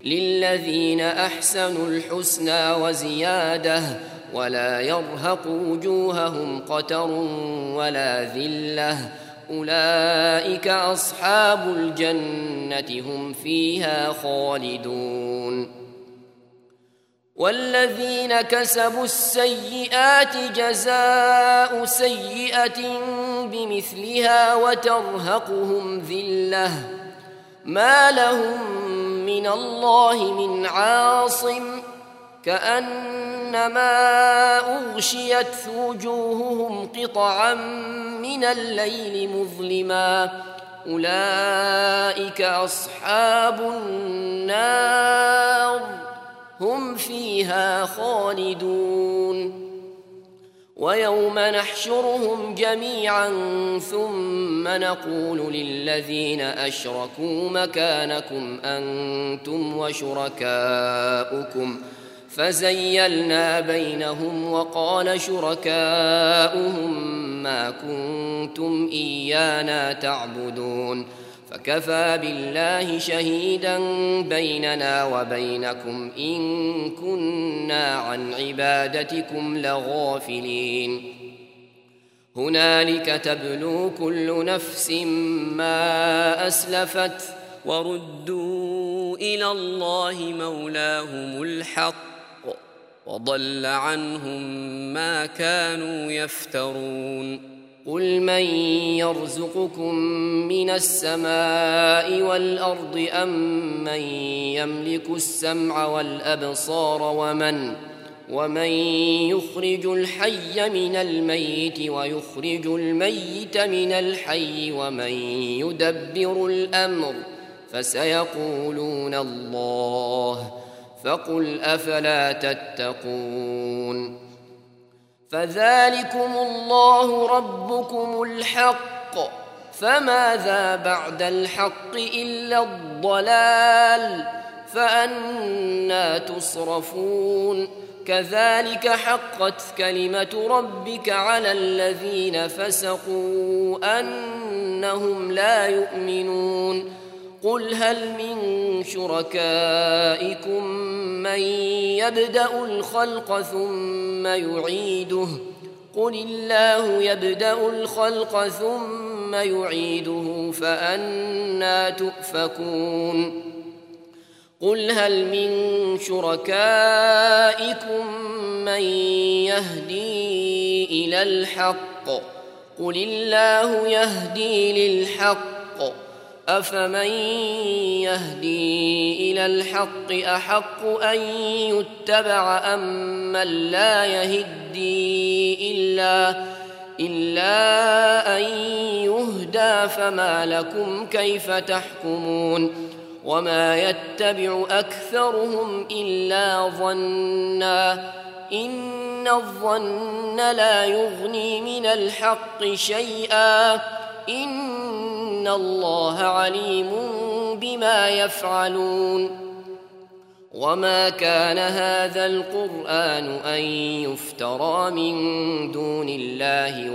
للذين أحسنوا الحسنى وزيادة ولا يرهق وجوههم قتر ولا ذلة أولئك أصحاب الجنة هم فيها خالدون. والذين كسبوا السيئات جزاء سيئة بمثلها وترهقهم ذلة ما لهم من الله من عاصم كأنما أغشيت وجوههم قطعا من الليل مظلما أولئك أصحاب النار هم فيها خالدون. ويوم نحشرهم جميعا ثم نقول للذين أشركوا مكانكم أنتم وشركاؤكم فزيلنا بينهم وقال شركاؤهم ما كنتم إيانا تعبدون فكفى بالله شهيدا بيننا وبينكم إن كنا عن عبادتكم لغافلين. هنالك تبلو كل نفس ما أسلفت وردوا إلى الله مولاهم الحق وضل عنهم ما كانوا يفترون. قل من يرزقكم من السماء والأرض أم من يملك السمع والأبصار ومن يخرج الحي من الميت ويخرج الميت من الحي ومن يدبر الأمر فسيقولون الله فقل أفلا تتقون. فذلكم الله ربكم الحق فماذا بعد الحق إلا الضلال فأنى تصرفون. كذلك حقت كلمة ربك على الذين فسقوا أنهم لا يؤمنون. قل هل من شركائكم من يبدأ الخلق ثم يعيده قل الله يبدأ الخلق ثم يعيده فأنى تؤفكون. قل هل من شركائكم من يهدي إلى الحق قل الله يهدي للحق أفمن يهدي إلى الحق أحق أن يتبع أم من لا يهدي إلا أن يهدى فما لكم كيف تحكمون. وما يتبع أكثرهم إلا ظنا إن الظن لا يغني من الحق شيئا إن الله عليم بما يفعلون. وما كان هذا القرآن أن يفترى من دون الله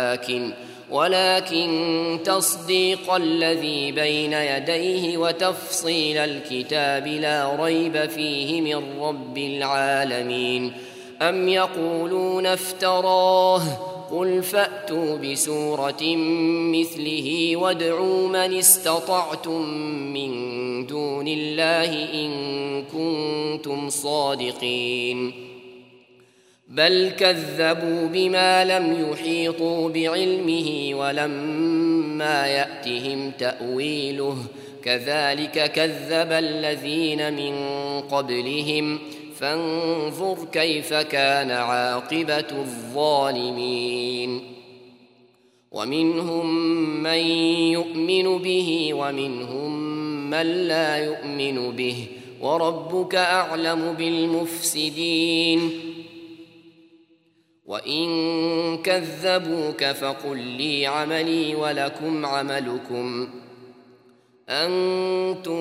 ولكن تصديق الذي بين يديه وتفصيل الكتاب لا ريب فيه من رب العالمين. أم يقولون افتراه قل فأتوا بسورة مثله وادعوا من استطعتم من دون الله إن كنتم صادقين. بل كذبوا بما لم يحيطوا بعلمه ولما يأتهم تأويله كذلك كذب الذين من قبلهم فانظر كيف كان عاقبة الظالمين. ومنهم من يؤمن به ومنهم من لا يؤمن به وربك أعلم بالمفسدين. وإن كذبوك فقل لي عملي ولكم عملكم أنتم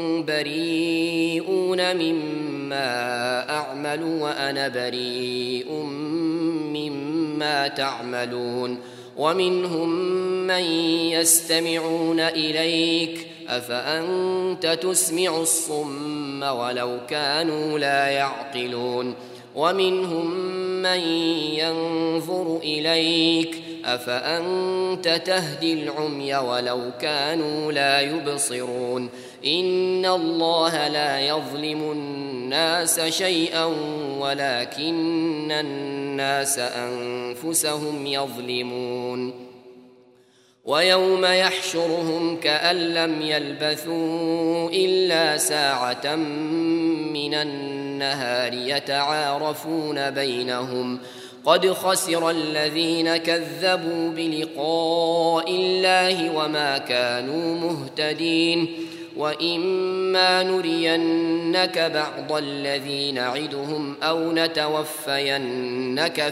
بريئون مما أعمل وأنا بريء مما تعملون. ومنهم من يستمعون إليك أفأنت تسمع الصم الثم ولو كانوا لا يعقلون ومنهم من ينظر إليك أفأنت تهدي العمي ولو كانوا لا يبصرون إن الله لا يظلم الناس شيئا ولكن الناس أنفسهم يظلمون ويوم يحشرهم كأن لم يلبثوا إلا ساعة من النهار يتعارفون بينهم قد خسر الذين كذبوا بلقاء الله وما كانوا مهتدين وإما نرينك بعض الذي نعدهم أو نتوفينك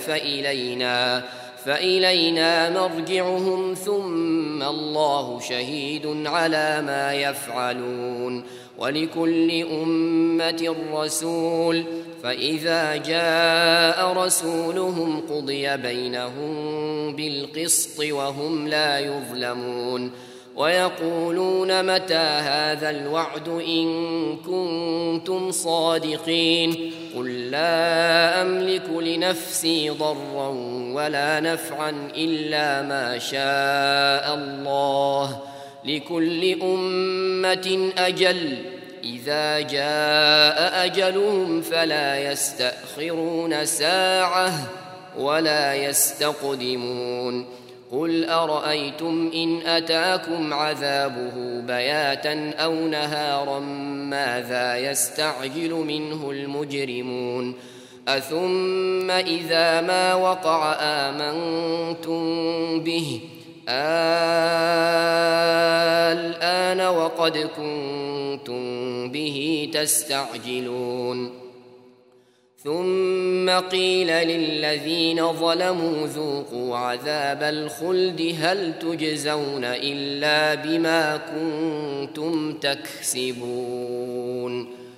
فإلينا مرجعهم ثم الله شهيد على ما يفعلون ولكل أمة رسول فإذا جاء رسولهم قضي بينهم بالقسط وهم لا يظلمون ويقولون متى هذا الوعد إن كنتم صادقين قل لا أملك لنفسي ضرا ولا نفعا إلا ما شاء الله لكل أمة أجل إذا جاء أجلهم فلا يستأخرون ساعة ولا يستقدمون قل أرأيتم إن أتاكم عذابه بياتا أو نهارا ماذا يستعجل منه المجرمون أثم إذا ما وقع آمنتم به الآن وقد كنتم به تستعجلون ثم قيل للذين ظلموا ذوقوا عذاب الخلد هل تجزون إلا بما كنتم تكسبون